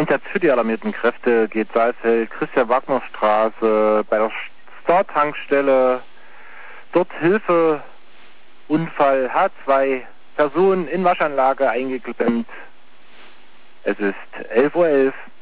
Einsatz für die alarmierten Kräfte geht Saalfeld, Christian-Wagner-Straße, bei der Star-Tankstelle. Dort Hilfe, Unfall, H2, Person in Waschanlage eingeklemmt. Es ist 11:11 Uhr.